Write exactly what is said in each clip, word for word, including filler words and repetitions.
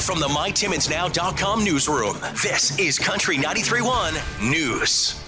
From the my timmins now dot com newsroom, this is Country ninety-three point one News.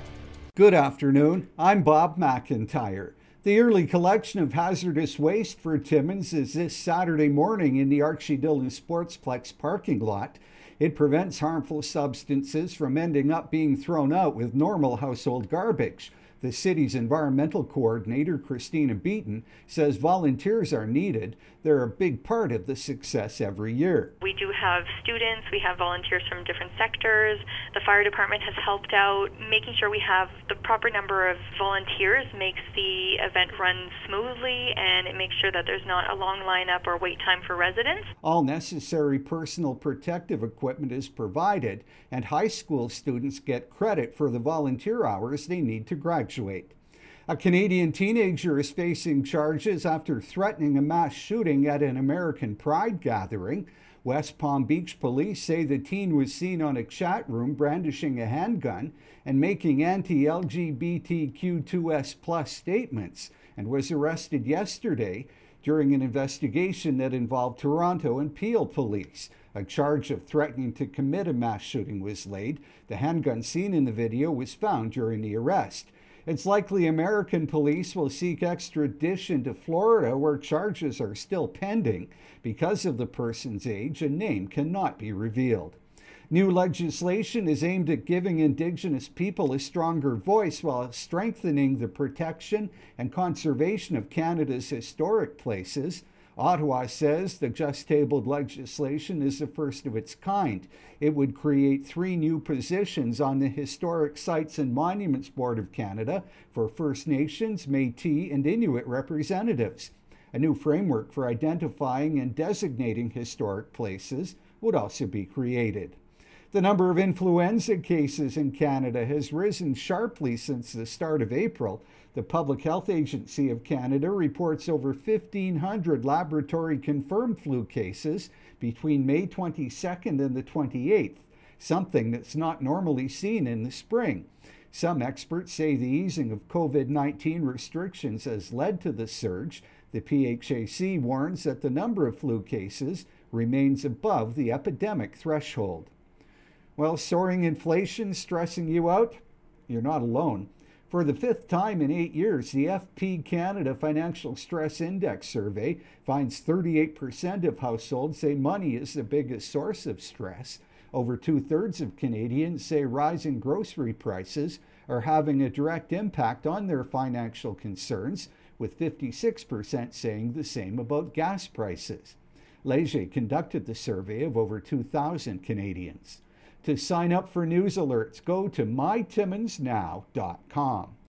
Good afternoon. I'm Bob McIntyre. The yearly collection of hazardous waste for Timmins is this Saturday morning in the Archie Dillon Sportsplex parking lot. It prevents harmful substances from ending up being thrown out with normal household garbage. The city's environmental coordinator, Christina Beaton, says volunteers are needed. They're a big part of the success every year. We do have students, we have volunteers from different sectors. The fire department has helped out. Making sure we have the proper number of volunteers makes the event run smoothly, and it makes sure that there's not a long lineup or wait time for residents. All necessary personal protective equipment is provided, and high school students get credit for the volunteer hours they need to graduate. A Canadian teenager is facing charges after threatening a mass shooting at an American Pride gathering. West Palm Beach police say the teen was seen on a chat room brandishing a handgun and making anti-L G B T Q two S plus statements, and was arrested yesterday during an investigation that involved Toronto and Peel police. A charge of threatening to commit a mass shooting was laid. The handgun seen in the video was found during the arrest. It's likely American police will seek extradition to Florida, where charges are still pending. Because of the person's age, a name cannot be revealed. New legislation is aimed at giving Indigenous people a stronger voice while strengthening the protection and conservation of Canada's historic places. Ottawa says the just-tabled legislation is the first of its kind. It would create three new positions on the Historic Sites and Monuments Board of Canada for First Nations, Métis, and Inuit representatives. A new framework for identifying and designating historic places would also be created. The number of influenza cases in Canada has risen sharply since the start of April. The Public Health Agency of Canada reports over fifteen hundred laboratory-confirmed flu cases between May twenty-second and the twenty-eighth, something that's not normally seen in the spring. Some experts say the easing of COVID nineteen restrictions has led to the surge. The P H A C warns that the number of flu cases remains above the epidemic threshold. Well, soaring inflation stressing you out? You're not alone. For the fifth time in eight years, the F P Canada Financial Stress Index survey finds thirty-eight percent of households say money is the biggest source of stress. Over two-thirds of Canadians say rising grocery prices are having a direct impact on their financial concerns, with fifty-six percent saying the same about gas prices. Leger conducted the survey of over two thousand Canadians. To sign up for news alerts, go to my timmins now dot com.